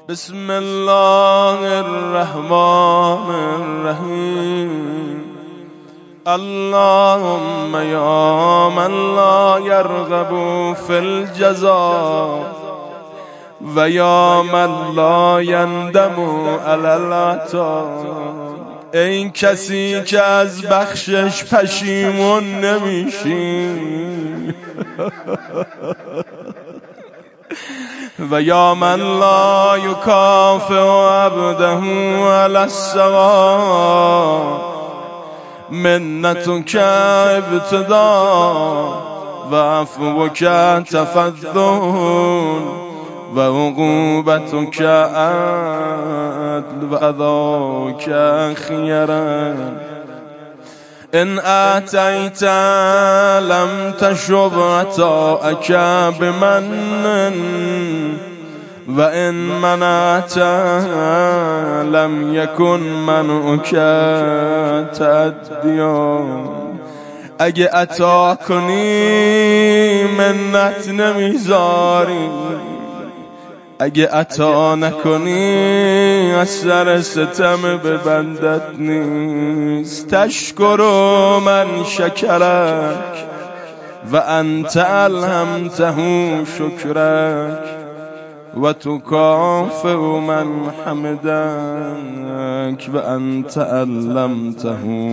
بسم الله الرحمن الرحیم. اللهم یا من لا یرغب فی الجزاء و یا من لا یندم علی العطا. این کسی که از بخشش پشیمون نمیشی و یا من لا یکافئ عبده علی الصواب. منتک ابتداء و عفوک تفضل و عقوبتک عدل و عطاک خیرا. ان اعطیت لم تشب عطاءک بمن و ان منعت لم یکن منعک تعدیا. اگه عطا کنی منت نمیذاری، اگه عطا نکنی اثر ستم به بندت نیست. تشکر من شکرک و انت الهمته شکرک و تکافئ من حمدک و انت علمته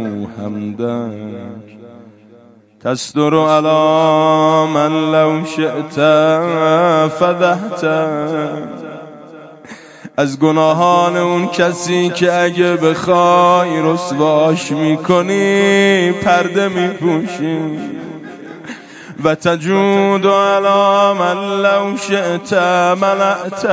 حمدک. تستر علی من لو شئت فضحت. از گناهان اون کسی که اگه بخوای رسواش میکنی پرده میپوشی. و تجود علی من لو شئت منعت.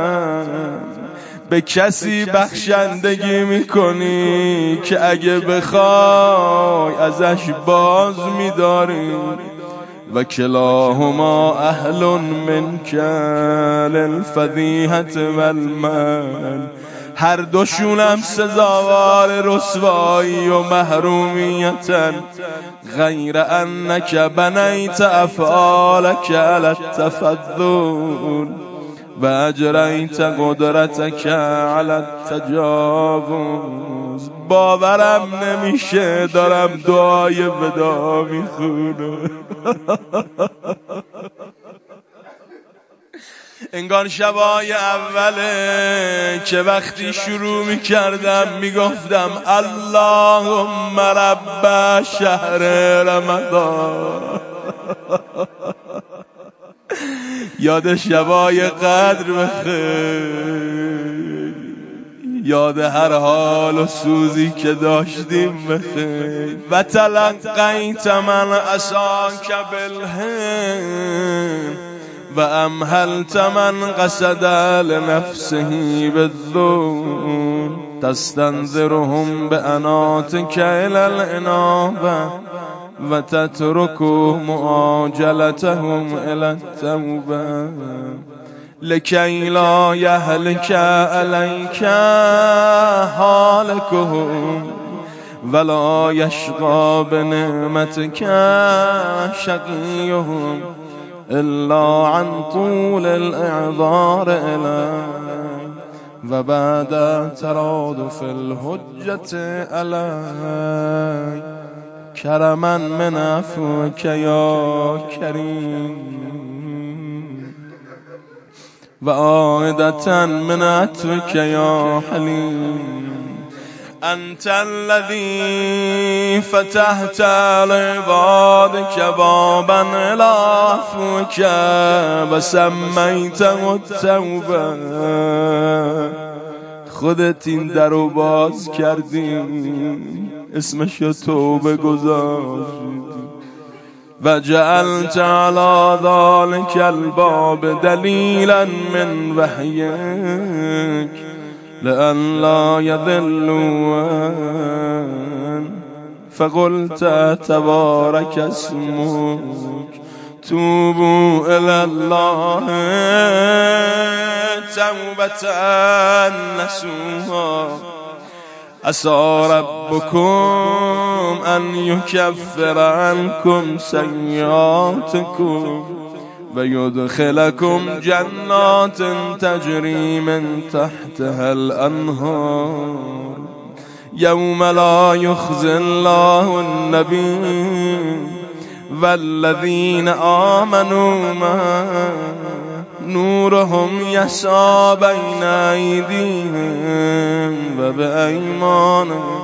به کسی بخشندگی میکنی که اگه بخوای ازش باز میداری. و کلاهما اهل منک للفضیحة والمن. هر دوشونم سزاوار رسوایی و محرومیتن، غیر انک بنیت افعالک علی التفضل و اجریت قدرتک علی التجاوز. باورم نمیشه دارم دعای ودا میخونم. انگار شبای اوله که وقتی شروع میکردم میگفتم اللهم رب شهر رمضان. یاد شبای قدر بخیر، یاد هر حال و سوزی که داشتیم بخیر. و تلقیت من عصاک بالهن و امهلت من قصد لنفسه بالذل. تستنذرهم باناتک الی الانابه و تترک معاجلتهم الی التوبه. لکی لا یهلک علیک هالکهم ولا یشقی بنعمتک شقیهم الا عن طول الاعذار الیک و بعد ترادف الحجة علیک. کرما من عفوک یا کریم و عائدة من عطفک یا حلیم. انت الذی فتحت لعبادک بابا الی عفوک و سمیته التوبه. خودت این در رو باز کردی، اسمشو توبه گذاشتی. و جعلت علی ذلک الباب دلیلا من وحیک لأن لا يضلوا. فقلت تبارك اسمك توبوا إلى الله توبة نصوحا. عسى ربكم أن يكفر عنكم سيئاتكم ويدخلكم جنات تجري من تحتها الأنهار يوم لا يخزي الله النبي والذين آمنوا معه نورهم يسعى بين أيديهم وبأيمانهم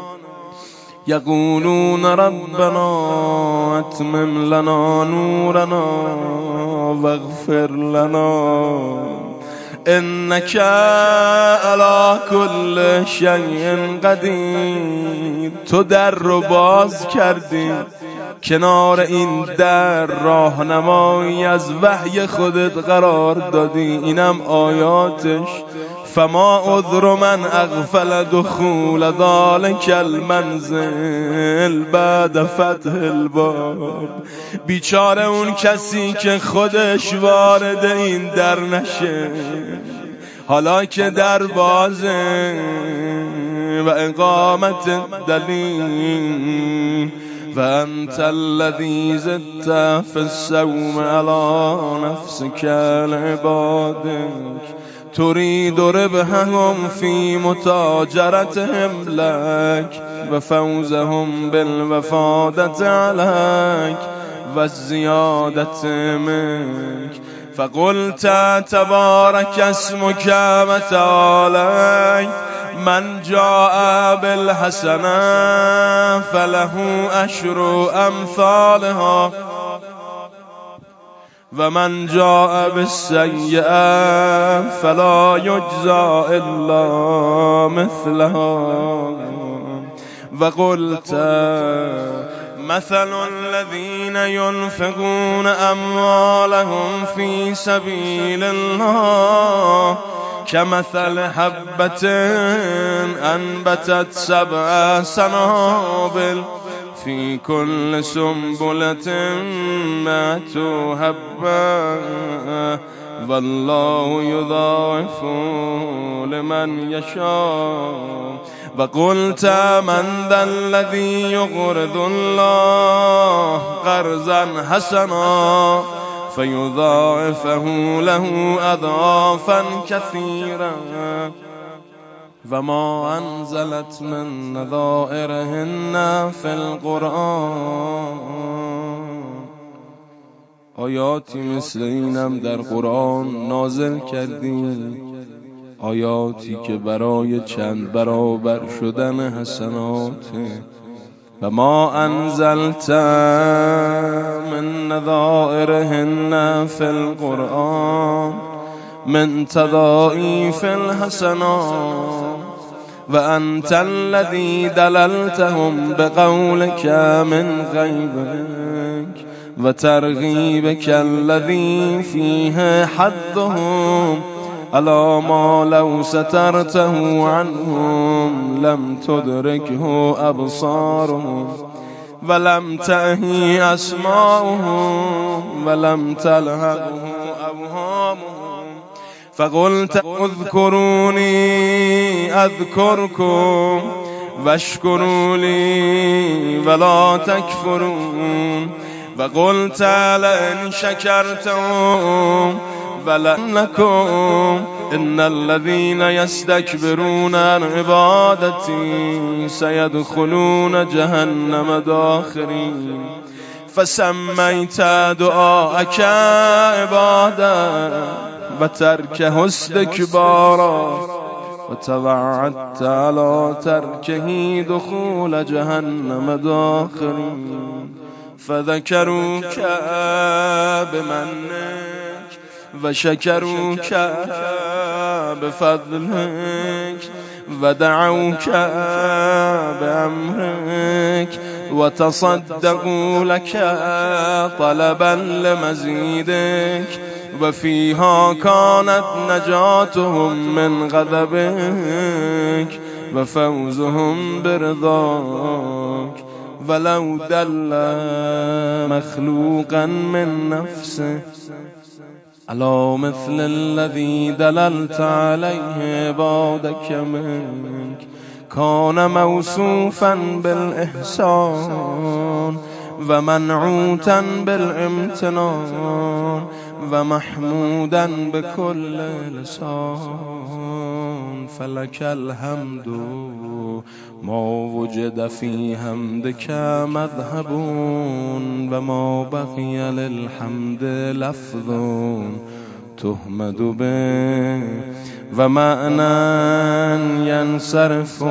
يقولون ربنا أتمم لنا نورنا واغفر لنا إنك على كل شيء قدیر. تو در رو باز کردی، کنار این در راهنمایی از وحی خودت قرار دادی. اینم آیاتش فما عذر من اغفل دخول ذلك المنزل بعد فتح الباب. بیچاره اون کسی که خودش وارد این در نشه حالا که در بازه و اقامت دلیل. و انت الذی زدت فی الصوم علی نفسك لعبادك تريد ربحهم في متاجرتهم لك وفوزهم بالوفادة عليك والزيادة منك. فقلت تبارك اسمك وتعالى من جاء بالحسنة فله أشر أمثالها ومن جاء بالسيئة فلا يجزى إلا مثلها. وقلت مثل الذين ينفقون أموالهم في سبيل الله كمثل حبة أنبتت 7 سنابل في كل سنبلة 100 حبة والله يضاعف لمن يشاء. وقلت من ذا الذي يقرض الله قرضا حسنا فيضاعفه له أضعافا كثيرا. وما أنزلت من نظائرهن في القرآن. آیاتی مثل اینم در قرآن نازل کردیم، آیاتی که برای چند برابر شدن حسنات. و ما انزلت من نظائرهن فی القرآن من تضاعیف الحسنات و انت الذی دللتهم بقولك من غیبک و ترغیبک الذی فیه حدهم على ما لو سترته عنهم لم تدركه أبصارهم ولم تأهي أسماؤهم ولم تلهقه أوهامهم. فقلت اذكروني أذكركم واشكروا لي ولا تكفرون. وقلت لئن شكرتم ولنكم إن الذين يستكبرون عن عبادتي سيدخلون جهنم داخرين. فسميت دعاءك عبادا وتركه استكبارا وتوعدت على تركه دخول جهنم داخرين. فذكروك بمنك وشكروك بفضلك ودعوك بأمرك وتصدقوا لك طلبا لمزيدك. وفيها كانت نجاتهم من غضبك وفوزهم برضاك. ولو دل مخلوقا من نفسه على مثل الذي دللت عليه عبادك منك كان موصوفا بالإحسان و منعوتا بالامتنان و محمودا بكل لسان فلك الحمد ما وجد في حمدك مذهب و ما بقي للحمد لفظ تحمد به و معنى ينصرف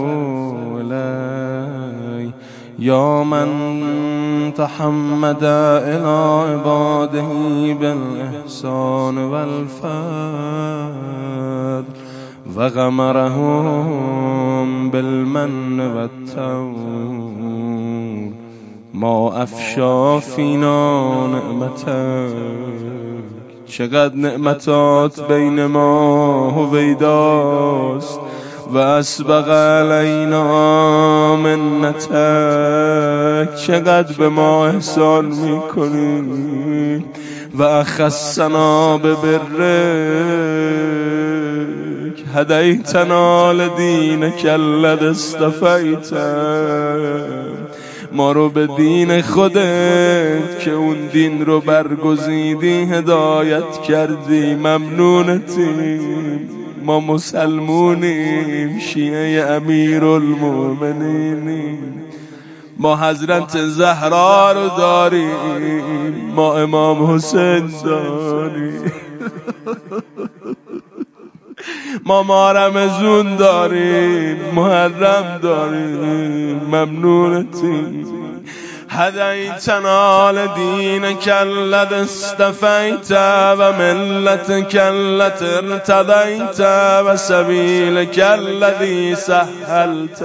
إليه یا من تحمد إلى عباده بالإحسان والفضل و غمرهم بالمن والتول ما افشا فینا نعمتک. چقدر نعمتات بین ما هویداست و اسبغ علینا منتک. چقدر به ما احسان میکنی و اخصنا ببرک. هدیتنا لدینک الذی اصطفیت. ما رو به دین خودت که اون دین رو برگزیدی هدایت کردی. ممنونتیم. ما مسلمونیم، شیعه امیرالمومنینیم. ما حضرت زهرا رو داریم، ما امام حسین داریم. ما مارمزون داریم، محرم داریم. ممنونتیم. هدیتنا لدینک الذی اصطفیت و ملتک التي ارتضیت و سبیلک الذی سهلت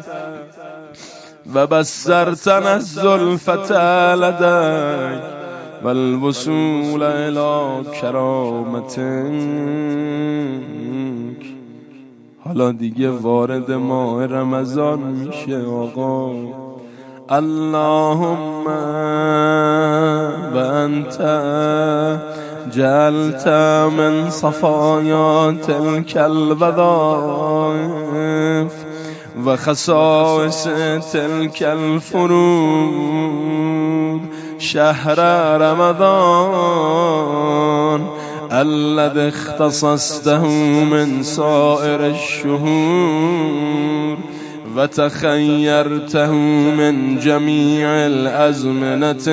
و بصرتنا الزلفة لدیک و الوصول الی کرامتک. حالا دیگه وارد ماه رمضان میشه آقا. اللهم و انت جعلت من صفایا تلك الوظائف و خصائص تلك الفروض شهر رمضان الذي اختصصته من سائر الشهور و تخیرته من جمیع الازمنة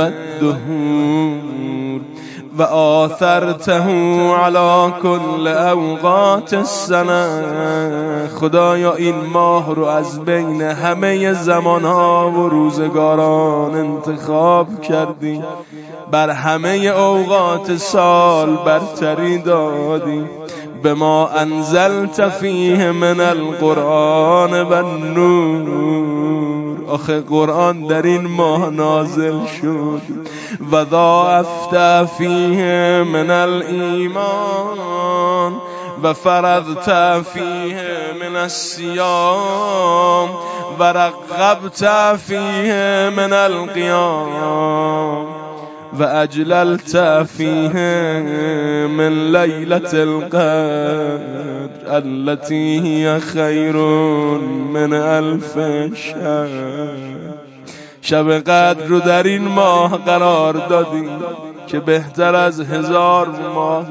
والدهور و آثرته على كل اوقات السنه. خدایا این ماه رو از بین همه زمانها و روزگاران انتخاب کردی، بر همه اوقات سال برتری دادی. بما انزلت فیه من القرآن و النور. آخه قرآن در این ماه نازل شد. و ضاعفت فیه من الایمان و فرضت فیه من الصیام و رغبت فیه من القیام و اجللت فیه من لیلة القدر التي هي خیر من الف شهر. شب قدر رو در این ماه قرار دادی که بهتر از 1000 ماه.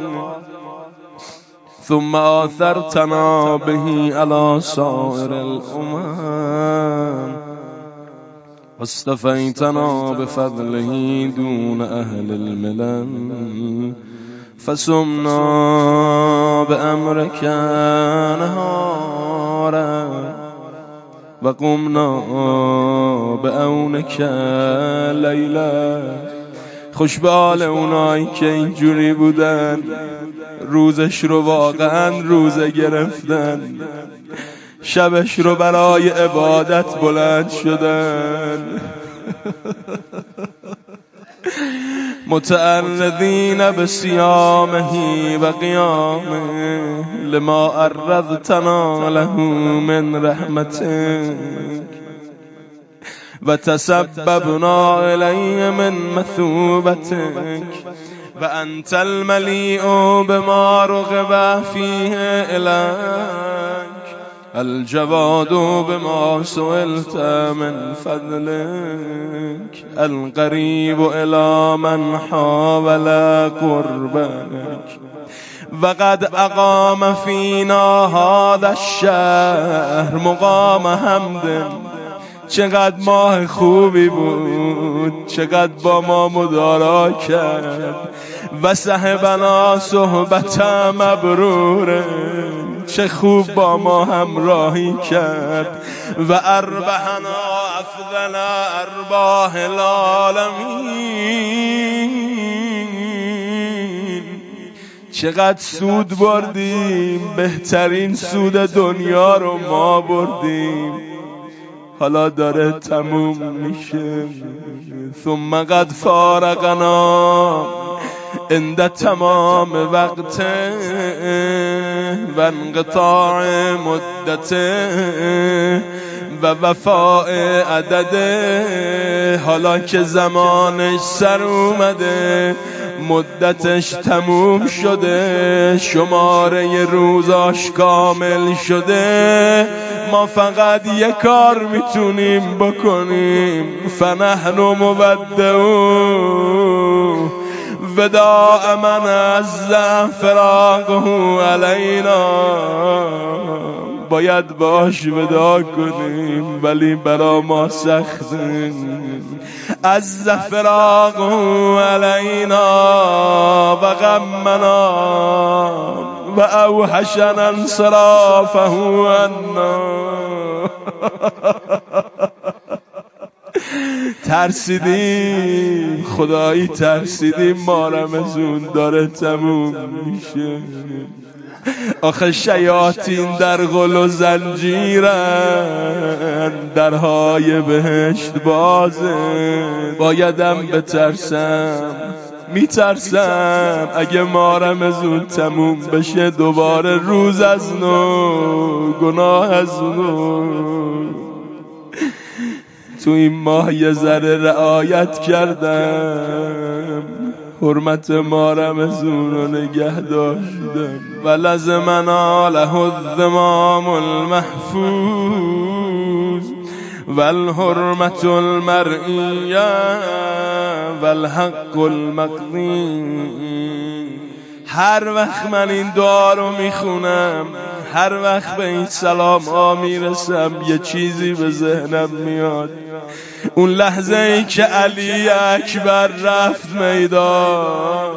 ثم آثرتنا به علی سائر الامم واصطفیتنا بفضله دون اهل الملل فصمنا بأمرك نهارا و قمنا بعونك لیلا. خوش به حال اونایی که اینجوری بودن، روزش رو واقعا روزه گرفتن، شبش رو برای عبادت بلند شدن. متعرضین بصیامه و قیامه لما عرضتنا له من رحمتک و تسببنا الیه من مثوبتک و انت الملیء بما رغب فیه الیک الجواد بما سئلت من فضلك، القریب الی من حاول قربك، وقد اقام فینا هذا الشهر مقام حمد. چقدر ماه خوبی بود، چقدر با ما مدارا کرد. و صحبنا صحبت مبروره، چه خوب با ما همراهی کرد. و اربحنا افضل ارباح العالمین، چقدر سود بردیم، بهترین سود دنیا رو ما بردیم، حالا داره تموم میشه. ثم قد فارقنا عند تمام وقت و انقطاع مدت و وفاء عدد. حالا که زمانش سر اومده، مدتش تموم شده، شماره روزاش کامل شده، ما فقط یک کار میتونیم بکنیم. فنحن مودعون وداع من از فراقه علینا، باید باش ودا کنیم ولی برا ما سخته. از فراقه علینا و غمنا و اوحشنا انصرافه عنا. ترسیدیم، خدایی ترسیدیم، ما رمضون داره تموم میشه. آخه شیاطین در غل و زنجیرن، درهای بهشت بازه. بایدم بترسم، میترسم اگه ما رمضون تموم بشه دوباره روز از نو، گناه از نو. تو این ماه یه ذره رعایت کردم، حرمت ما رمضون رو نگه داشتم. و لزمنا له الذمام المحفوظ و الحرمت المرئیه و الحق المقضی. هر وقت من این دعا رو میخونم، هر وقت به این سلام ها میرسم، یه چیزی به ذهنم میاد. اون لحظه ای که علی اکبر رفت میدان،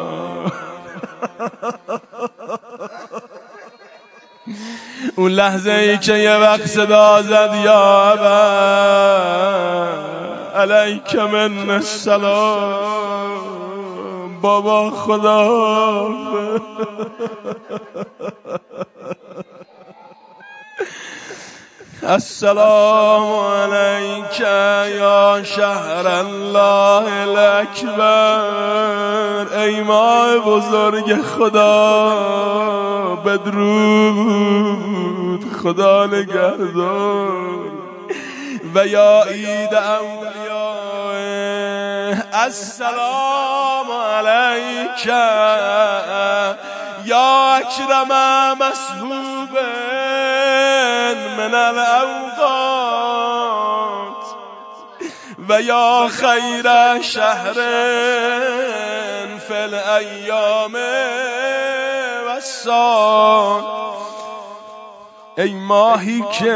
اون لحظه ای که یه وقت صدا زد یا ابا علیک من السلام، بابا خدا. السلام علیک یا شهر الله الاکبر، ای ماه بزرگ خدا، بدرود، خدا نگهدار. و یا عید اولیاء، السلام علیک یا اکرم مسحوب من الاوقات و یا خیر شهر فی الایام و الساعات. ای ماهی که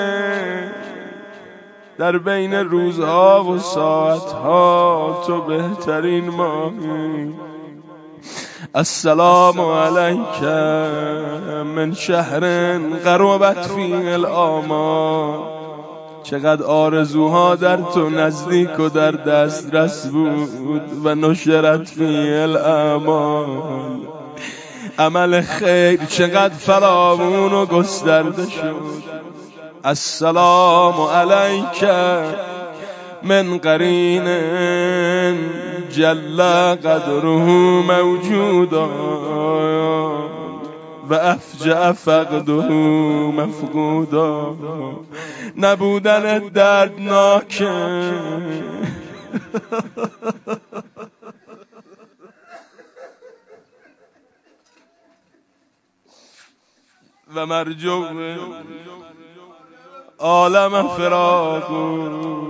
در بین روزها و ساعتها تو بهترین ماهی. السلام علیک من شهر قربت فیه الآمال، چقدر آرزوها در تو نزدیک و در دسترس بود. و نشرت فیه الاعمال، عمل خیر چقدر فراوون و گسترده شد. السلام علیک من قرین جل قدره موجودا و افجع فقده مفقودا. نبودن دردناک و مرجو عالم فراق.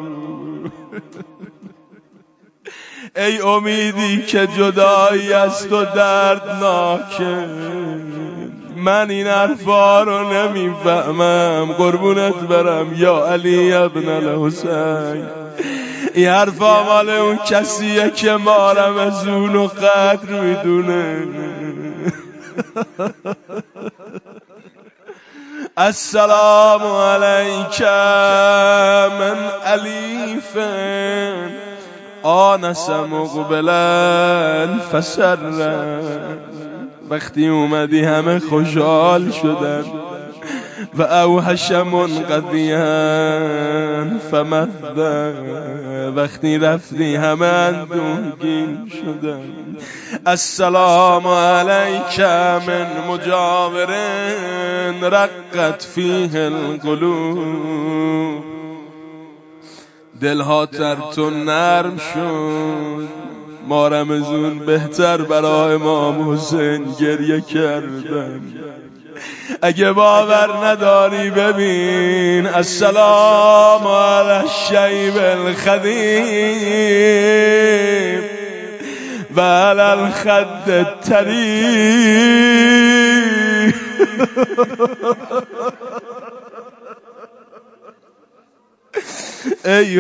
ای امیدی که جدایی از تو دردناکه، من این حرفا رو نمیفهمم قربونت برم یا علی ابن الحسین. این حرفا مال اون کسیه که ما رمضون و قدر میدونه. السلام علیک من الیف آنس مقبلا فسرا. وقتی اومدی همه خوشحال شدن و اوحش منقضیا فمدا. وقتی رفتی همه اندوهگین شدن. السلام علیک من مجاور رقت فیه القلوب. دلها تر تو نرم شد، ما رمضون بهتر برای امام حسین گریه کردن. اگه باور نداری ببین السلام علی الشیب الخدیب و علی الخد الطریب. ای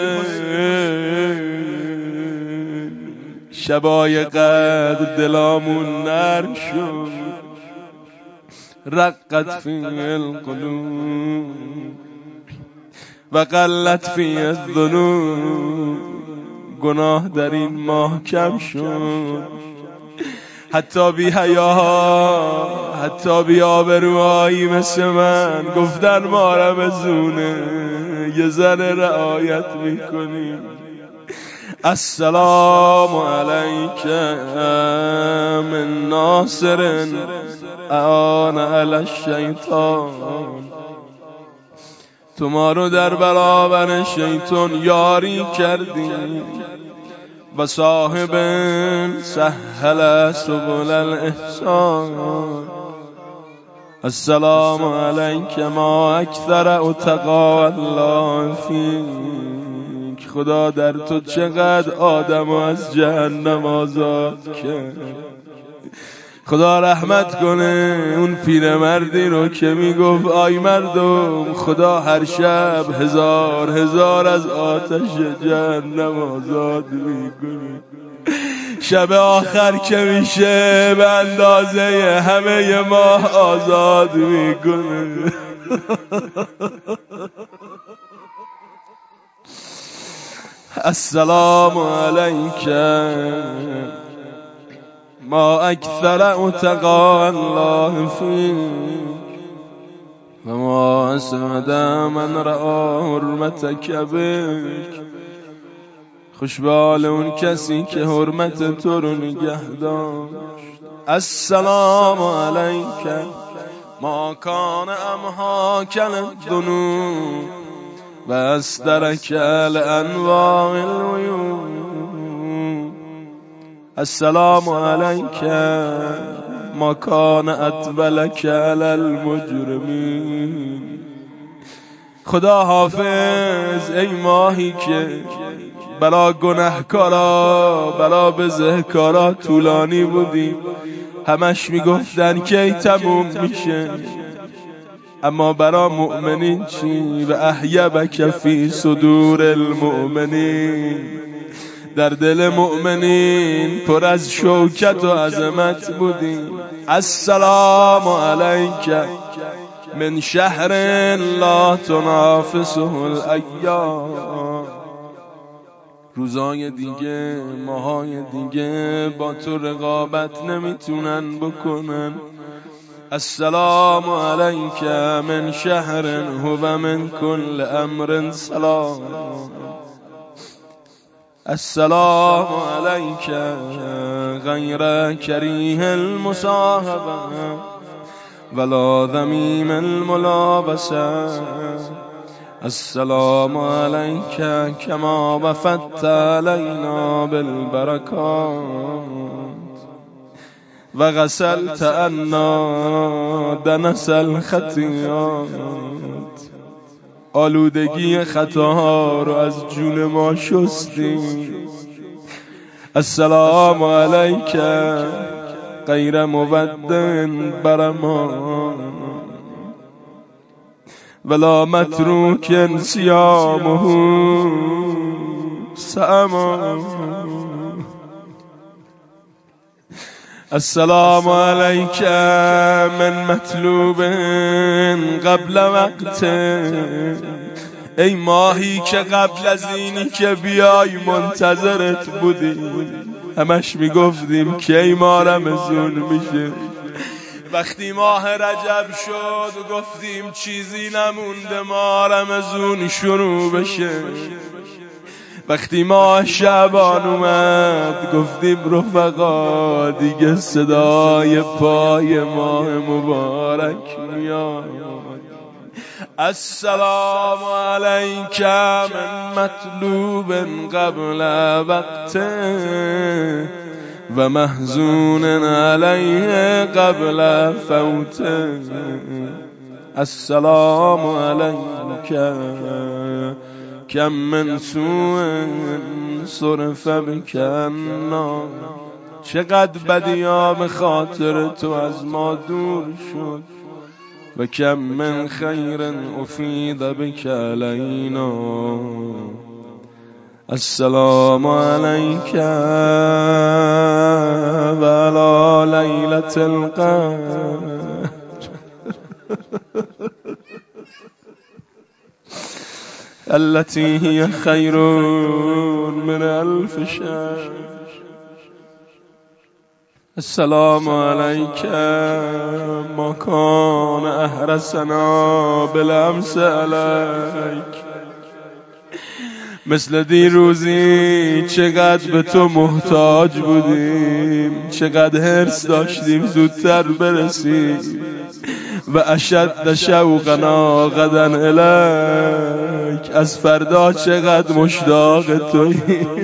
حسین شبای قدر دلامون نرم شد، رقت فی القلوب و قلت فی الذنوب. گناه در این ماه کم شد، حتی بی حیاها، حتی بی آبروهایی مثل من گفتن ما رمضونه یه ذره رعایت میکنیم. السلام علیک من ناصر اعان علی الشیطان. تو ما رو در برابر شیطان یاری کردی و صاحب سهل سبل الاحسان. السلام علیک ما اکثر اتقا الله فیک. خدا در تو چقدر آدم از جهنم آزاد کرد. خدا رحمت کنه اون پیرمردی رو که میگفت آی مردم خدا هر شب هزار از آتش جهنم آزاد میکنه. شب آخر که میشه به اندازه همه ماه آزاد میکنه. السلام علیک ما اکثر اتقا الله فیک و ما اسعد من رأى حرمتک بک. خوش به حال اون کسی که حرمت تو رو نگه داشت. السلام علیک ما کان امحاک للذنوب و استرک لانواع العیوب. السلام علیک ما کان اطولک علی المجرمین. خدا حافظ ای ماهی که بلا گناهکارا بلا بزهکارا طولانی بودی، همش میگفتن کی تموم میشه، اما برا مؤمنین چی؟ و احیبک فی صدور المؤمنین. در دل مؤمنین پر از شوکت و عظمت بودی. السلام علیک من شهر لا تنافسه الایام. روزای دیگه ماهای دیگه با تو رقابت نمیتونن بکنن. السلام علیک من شهر هو من کل امر سلام. السلام علیک غیر کریه المصاحبه ولا ذمیم الملابسه. السلام علیک کما وفدت علینا بالبرکات و غسلت عنا دنس الخطیات، آلودگی خطاها رو از جون ما شستی. السلام علیک غیر مودن برما ولا متروک صیامه سأما. السلام علیک من مطلوب قبل وقت، ای ماهی که قبل از اینی که بیای منتظرت بودیم. همش میگفتیم که ای ماه رمضان میشه. وقتی ماه رجب شد گفتیم چیزی نمونده ماه رمضان شروع بشه. وقتی ماه شعبان اومد گفتیم رفقا دیگه صدای پای ماه مبارک میاد. السلام علیک من مطلوب قبل وقت و محزون علیه قبل فوت. السلام علیک کم من سوء صرف بکنا، چقدر بدیا به خاطر تو از ما دور شد. و کم من خیر افید بک علینا. السلام علیک و علی لیلة القدر التي هي خير من 1000 شهر. السلام عليك ما كان أحرسنا بالأمس عليك. مثل دیروزی چقدر به تو محتاج بودیم، چقدر حرص داشتیم زودتر برسیم. و اشد شوقنا غدا الیک، از فردا چقدر مشتاق توییم.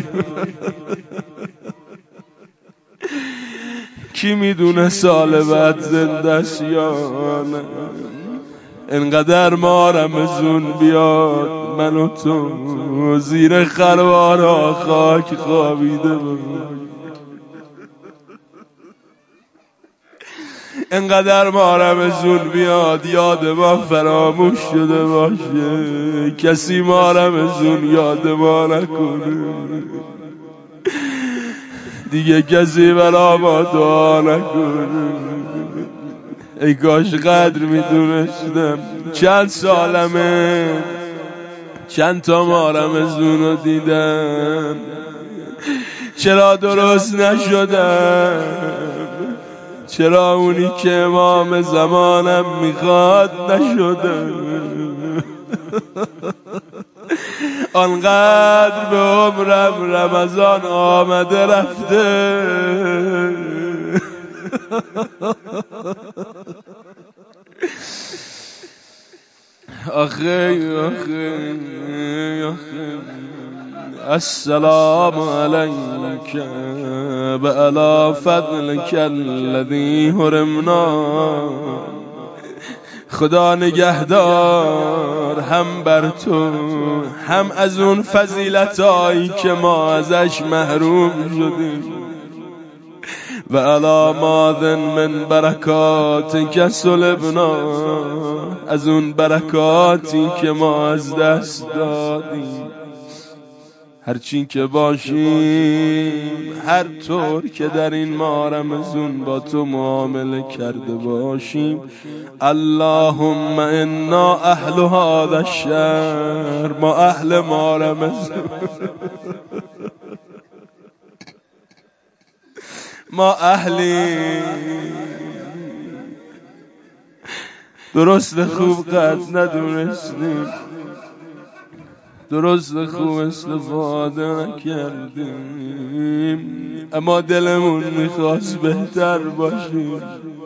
کی میدونه سال بعد زنده است یا نه. انقدر ما رمضان بیاد من و تو زیر خروارها خاک خوابیده بود. انقدر ما رمضان بیاد یاد ما فراموش شده باشه، کسی ما رمضان یاد ما نکنه دیگه، کسی برا ما دعا نکنه. ای کاش قدر میدونستم. چند سالمه چند تا ما رمضان رو دیدم، چرا درست نشدم؟ چرا اونی که امام زمانم میخواد نشدم؟ آنقدر به عمرم رمضان آمده رفته، آخه السلام علیک و علی فضلک الذی حرمنا. خدا نگهدار هم بر تو هم از اون فضیلتایی که ما ازش محروم شدیم. و علی ماذن من برکاتک سلبنا، از اون برکاتی که ما از دست دادیم. هرچی که باشیم، هر طور که در این ماه رمضان با تو معامله کرده باشیم، اللهم انا اهل هذا الشهر، ما اهل ماه رمضان، ما اهلی. درست خوب قد ندونستیم، درست خوب استفاده نکردیم، اما دلمون میخواست بهتر باشیم.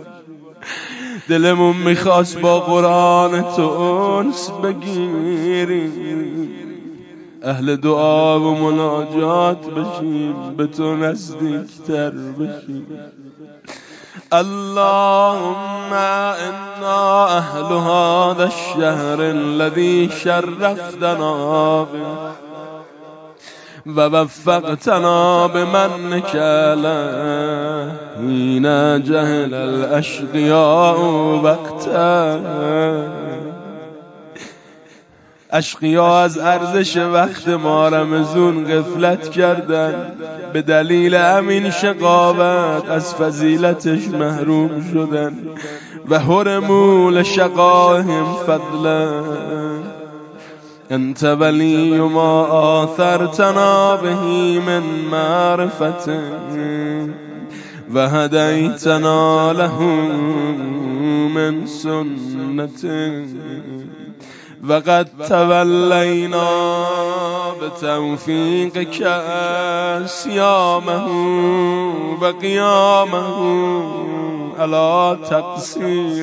دلمون میخواست با قرآن تو انس بگیریم، اهل دعا و مناجات بشیم، به تو نزدیکتر بشیم. اللهم إنا أهل هذا الشهر الذي شرفتنا به ووفقتنا بمنك له حين جهل الأشقياء وقتا. اشقیا از ارزش وقت ما رمضان غفلت کردن، به دلیل همین شقاوت از فضیلتش محروم شدن و حرموا لشقائهم فضلا. انت ولی ما آثرتنا به من معرفت و هدیتنا له من سنت وقد تولینا بتوفیقک صیامه و قیامه علی تقصیر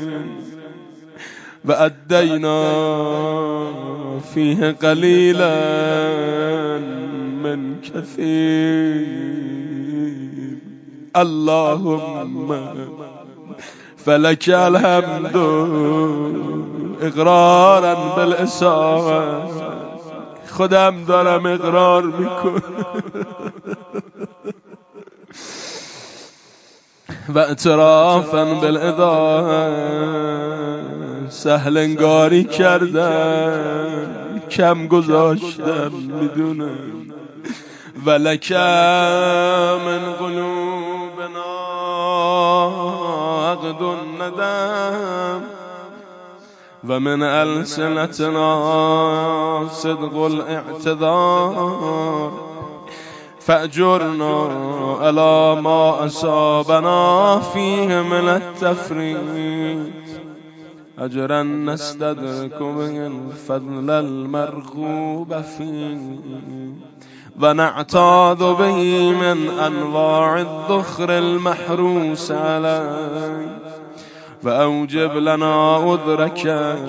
و ادینا فیه قلیلا من کثیر. اللهم فلک الحمد اقرارا بالاصابه. خودم دارم اقرار میکنم و اعترافا بالاضاعه. سهل انگاری کردم، کم گذاشتم میدونم. ولک من قلوبنا عقد الندم و من ألسنتنا صدق الاعتذار فأجرنا على ما أصابنا فيه من التفريط أجرا نستدرك به الفضل المرغوب فيه ونعتاذ به من أنواع الذخر المحروس عليه وأوجب لنا عذرك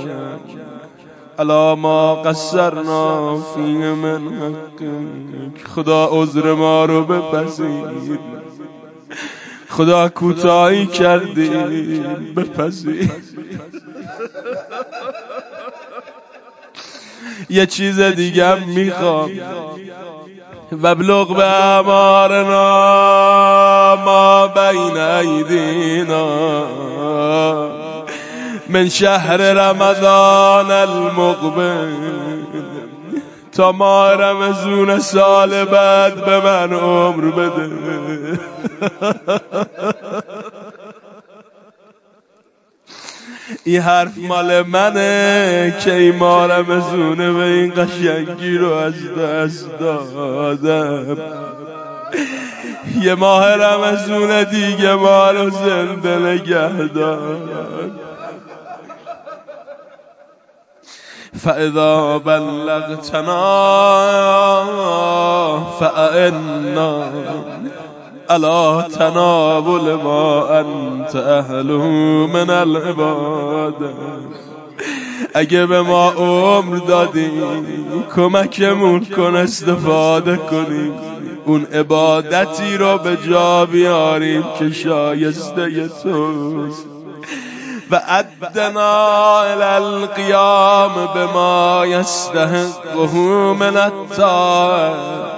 على ما قصرنا فيه من حقك. خدا عذر ما رو بپذیر، خدا کوتاهی کردی بپذیر. یه چیز دیگه هم میخوام. وابلغ بأعمارنا ما بین ایدینا من شهر رمضان المقبل. تا ماه رمضان سال بعد به من عمر بده. این حرف مال منه که این ماه رمضونه و این قشنگی رو از دست دادم. یه ماه رمضون دیگه ما رو زنده نگه دار. فاذا بلغتنا فأعنا على تناول ما انت اهله من العباده. اگه به ما عمر دادی کمکمون کن استفاده کنیم، اون عبادتی رو به جا بیاریم که شایسته توست. و ادنا الى القیام بما یستحقه من الطاعه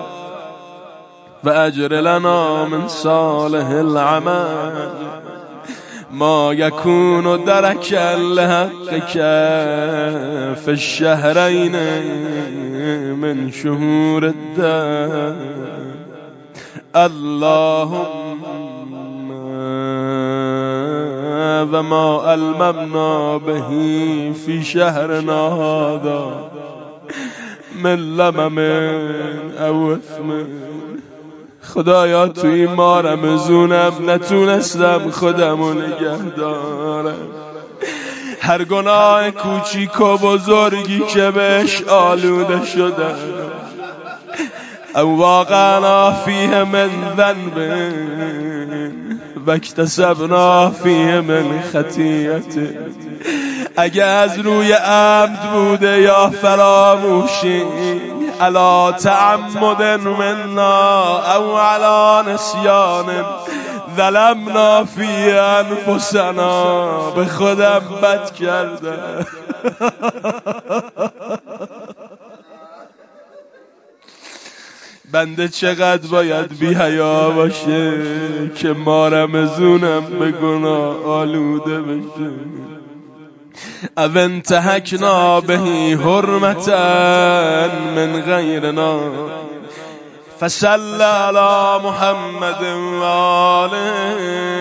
و اجر لنا من صالح العمل ما يكون دركا لحقك في الشهرين من شهور الدهر. اللهم وما ألممنا به في شهرنا هذا من لمم او اثم. خدایا تو این ماه رمضونم نتونستم خودمو نگه دارم. هر گناه کوچیک و بزرگی که بهش آلوده شدم او واقعنا فیه من ذنب و اکتسبنا فیه من خطیئت. اگه از روی عمد بوده یا فراموشی، علی تعمد منا او علی نسیان ظلمنا فی انفسنا، به خودم بد کردم. بنده چقدر باید بی حیا باشه که ما رمزونم به گناه آلوده بشه. او انتهکنا بهی حرمتا من غیرنا، فصل علی محمد و آله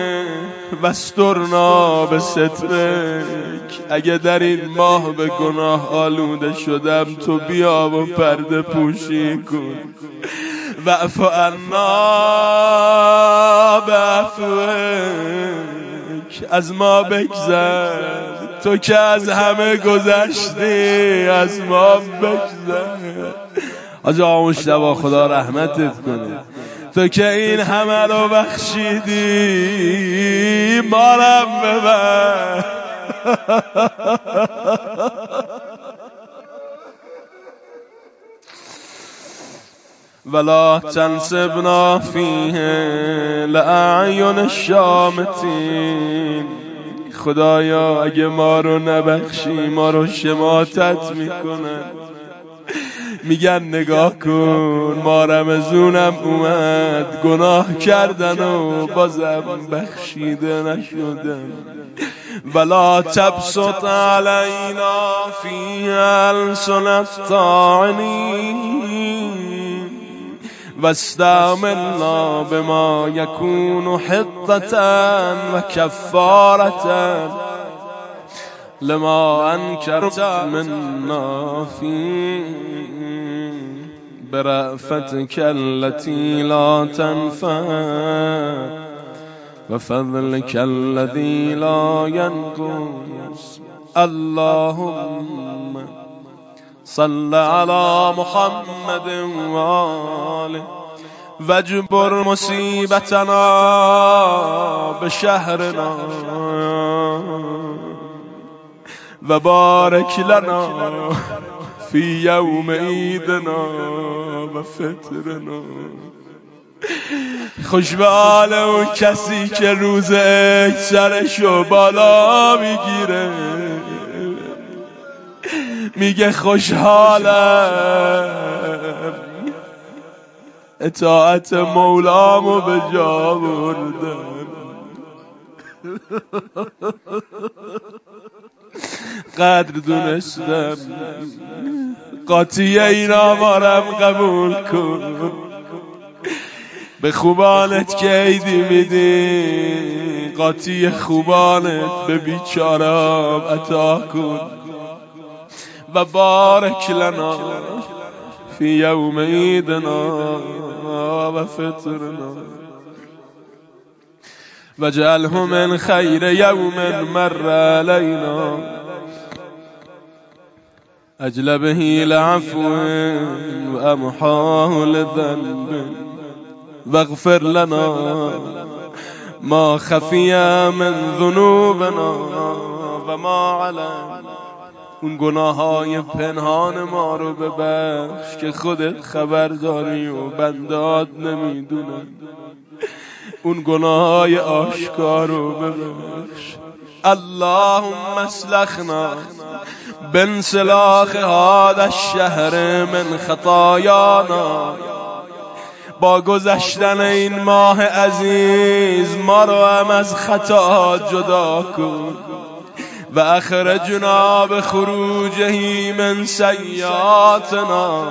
واسترنا بسترک. اگه در این ماه به گناه آلوده شدم تو بیا و پرده پوشی کن. واعف عنا بعفوک، از ما بگذر تو که از همه گذشتی، از ما بگذر. آجا مشتبه خدا رحمتت کنه، تو که این همه رو بخشیدی مارم ببر. ولا تنسبنا فیه لأعین الشامتین. خدایا اگه ما رو نبخشی ما رو شماتت میکنن. میگن نگاه کن ما رمزونم اومد، گناه کردن و بازم بخشیده نشدن. ولا تبسط علینا فی السن الطاعنین، واستعملنا بما یکون حطة و کفارة لما انکرت منا فی برأفتك التي لا تنفع و فضلك الذي لا ينقص. اللهم صل على محمد و آله واجبر مصیبتنا بشهرنا و بارک لنا فی یوم عیدنا و فطرنا. خوش به حال اون کسی که روز عید سرشو بالا میگیره، میگه خوشحالم اطاعت مولامو به جا بردم. قدر دونستم قاطی این آوارم قبول کن. به خوبانت که عیدی میدی قاطی خوبانت به بیچارم عطا کن. و بارک لنا فی یوم عیدنا و فطرنا وجعله من خیر یوم مر علینا، اجل به لعفو و امحاه لذنب واغفر لنا ما خفی من ذنوبنا و ما علم. اون گناههای پنهان ما رو ببخش که خودت خبر داری و بندات نمیدونن. اون گناههای آشکار رو ببخش. اللهم اسلخنا بانسلاخ هذا الشهر من خطایانا. با گذشتن این ماه عزیز ما رو هم از خطا جدا کن. و اخرجنا بخروجه من سیئاتنا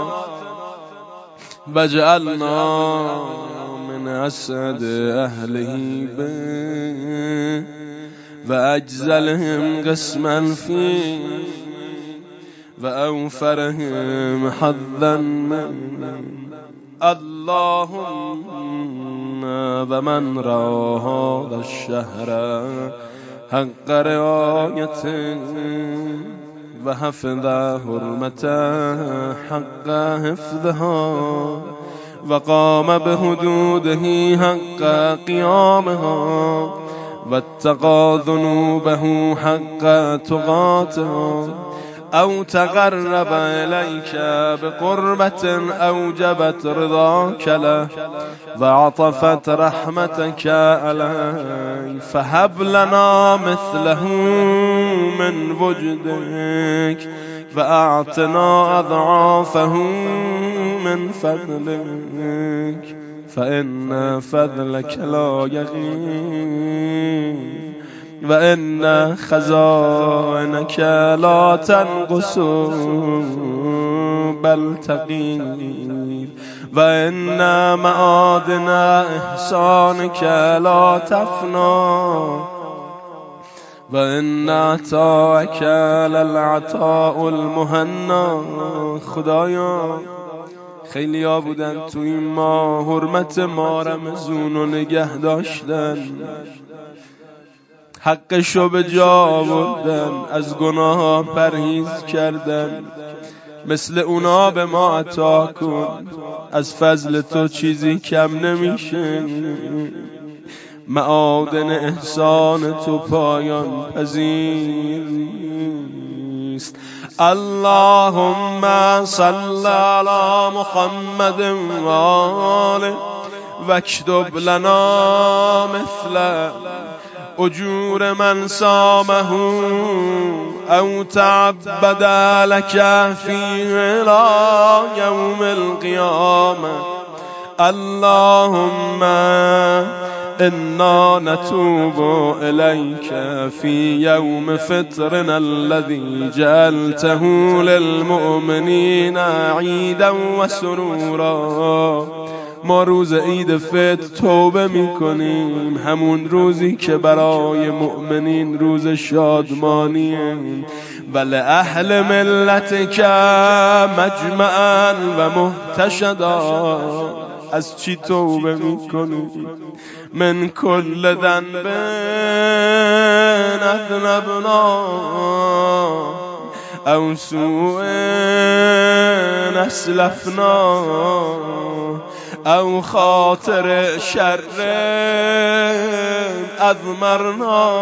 وجعلنا من اسعد اهله به و اجزلهم قسما فيه و اوفرهم حظا من. اللهم و من را هذا الشهر حق رعایته و حفظ حرمته حق حفظها و قام به حدوده حق قیامها و اتقى ذنوبه حق تقاتها. او تقرب الیک بقربة اوجبت رضاک له وعطفت رحمتك علی فهب لنا مثله من وجدك واعطنا اضعافه من فضلك فإن فضلك لا يغيب وإن خزائنك لا تنقص بل تغيب وإن معادن إحسانك لا تفنى وإن عطاك للعطاء المهنا. خدایا خیلی ها بودن تو این ماه حرمت ماه رمضان رو نگه داشتن، حقشو به جا آوردن، از گناه ها پرهیز کردن. مثل اونا به ما عطا کن، از فضل تو چیزی کم نمیشه. معادن احسان تو پایان پذیر نیست. اللهم صل علی محمد و آله واکتب لنا مثل اجور من صامه او تعبد لك فيه الى يوم القيامه. اللهم إنا نتوب إليك في يوم فطرنا الذي جعلته للمؤمنين عيدا وسرورا. ما روز عید فطر توبه میکنیم، همون روزی که برای مؤمنین روز شادمانیه. ولی اهل ملتک مجمعا و محتشدا. از چی توبه میکنی؟ من کل ذنب اذنبنا او سوء اسلفنا او خاطر شر اضمرنا.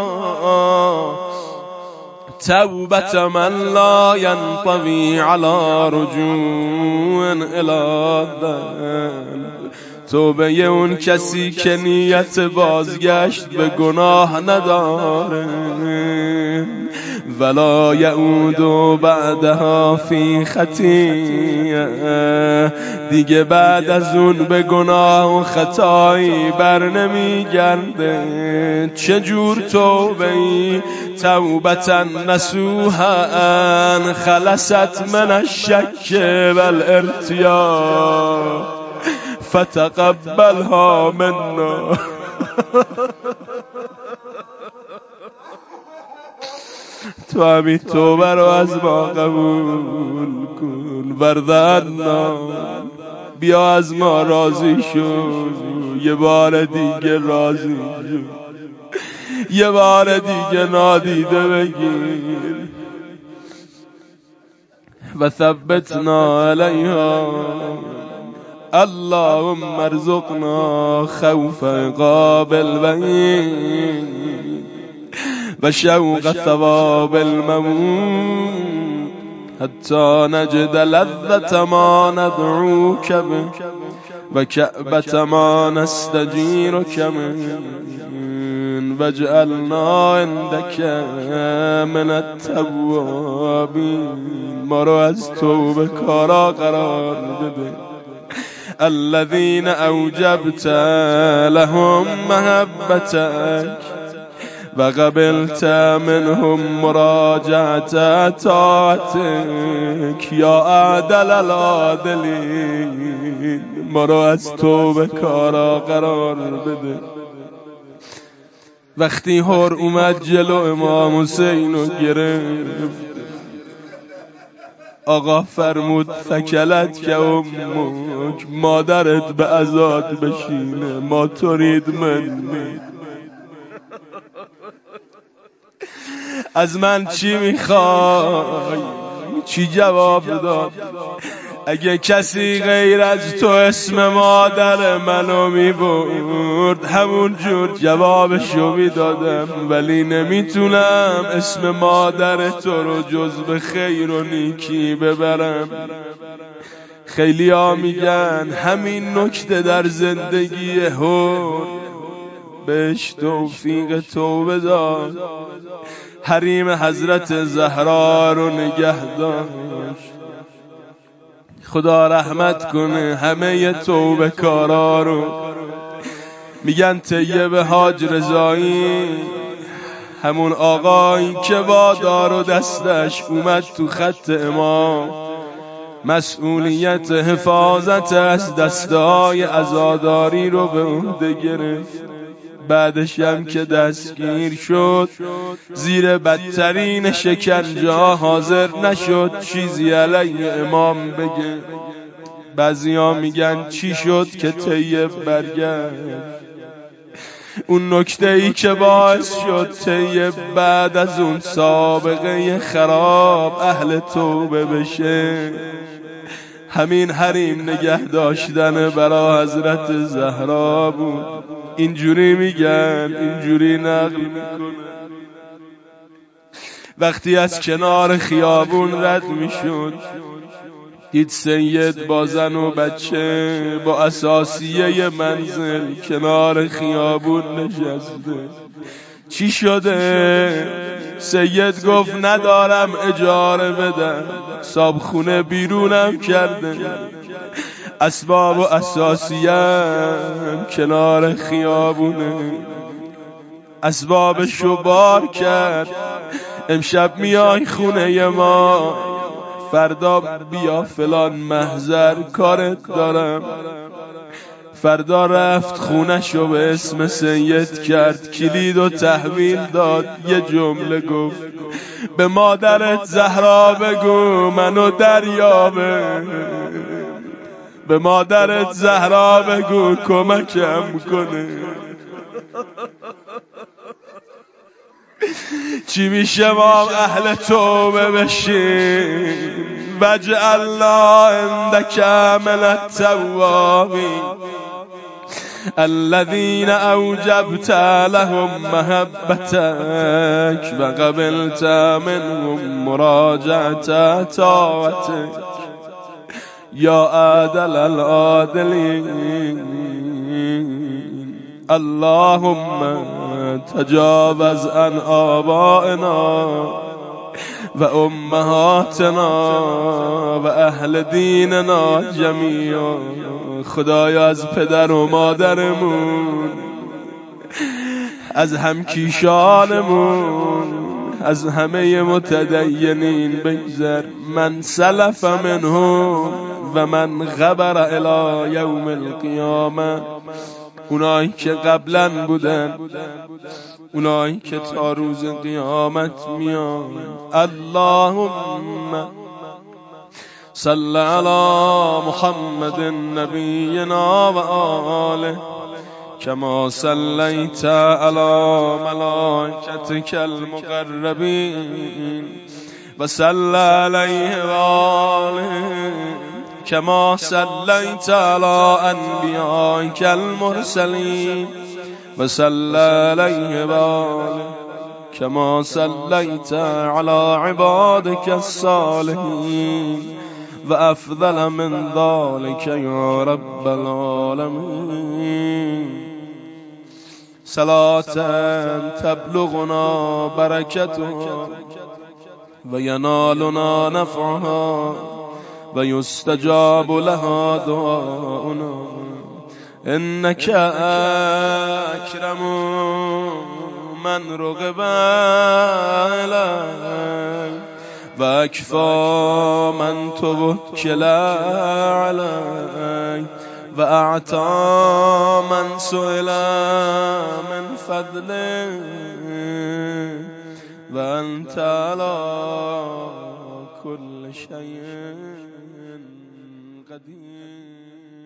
توبة من لا ينطوي على رجوع الى الذنب. توبه اون کسی که نیت بازگشت به گناه نداره. ولا یعود بعدها فی خطیئه. دیگه بعد از اون به گناه و خطایی بر نمیگرده. چجور توبه ای؟ توبتا نصوحا خلصت من الشک والارتیاب فتقبلها منا. تو همین توبه رو از ما قبول کن. وردنا بیا از ما راضی شو. یه بار دیگه راضی شو، یه بار دیگه نادیده بگیر. و ثبتنا علیها. اللهم ارزقنا خوف عقاب الوعید و شوق ثواب الموت حتی نجد لذت ما ندعوک به و کعبة ما نستجیرک من واجعلنا عندك من التوابین. ما رو از توبه کارا قرار بده. الذين اوجبت لهم محبتك وقبلت منهم مراجعة طاعتك یا اعدل العادلین. ما رو از توبه کارا قرار بده. وقتی هور اومد جلو امام حسین رو گرفت، آقا فرمود فکلت که امک، مادرت به عزاد بشینه، ما ترید منی. از من چی میخوای؟ چی جواب داد؟ اگه کسی غیر از تو اسم مادر منو میبرد همون جور جوابشو میدادم، ولی نمیتونم اسم مادر تو رو جز به خیر و نیکی ببرم. خیلی ها میگن همین نکته در زندگی حر بهش توفیق توبه داد، حریم حضرت زهرا رو نگه داشت. خدا رحمت کنه همه توبه کارا رو. میگن طیب حاج رضایی همون آقایی که با دار و دستش اومد تو خط امام مسئولیت حفاظت از دستهای عزاداری رو به عهده گرفت، بعدش هم که دستگیر شد زیر بدترین شکنجه حاضر نشد چیزی علیه امام بگه. بعضیا میگن چی شد که طیب برگشت؟ اون نکته ای که باعث شد طیب بعد از اون سابقه خراب اهل توبه بشه همین حریم نگه داشتن برا حضرت زهرا بود. اینجوری میگن، اینجوری نقل میکنه. وقتی از کنار خیابون رد میشد دید سید با زن و بچه با اساسیه منزل کنار خیابون نشسته. چی شده؟ سید گفت ندارم اجاره بدم، صابخونه بیرونم کرده، اسباب و اساسیم کنار خیابونه، اسبابشو بار کرد. امشب میای خونه ما، فردا بیا فلان محضر کارت دارم. فردا رفت خونه‌شو به اسم سید کرد، کلید و تحویل داد، یه جمله گفت به مادرت زهرا بگو منو دریابه، به مادرت زهرا بگو کمکم کنه. چی میشه ما اهل توبه بشیم؟ وجعلنا عندك من التوابین الذين اوجبت لهم محبتك وقبلت منهم مراجعة طاعتك یا عادل العادلین. اللهم تجاوز عن آبائنا و امهاتنا و اهل دیننا جمیعا. خدایا از پدر و مادرمون، از همکیشانمون، از همه متدینین بگذر، من سلف منهم و من غبر الی یوم القیامه، اونایی که قبلا بودن، اونایی که تا روز قیامت میان. اللهم صل علی محمد نبینا و آله کما صلیت علی ملائکتک المقربین و صل علیه و آله کما صلیت علی انبیائک المرسلین و صل علیه و آله کما صلیت علی عبادک الصالحین و افضل من ذلك یا رب العالمین. صلاة تبلغنا برکتها و ینالنا نفعها و یستجاب لها دعاؤنا انک اکرم من رغب الیک و اکفا من توکل علیک و اعطا من سئل من فضله و انت علی كل شيء قدير.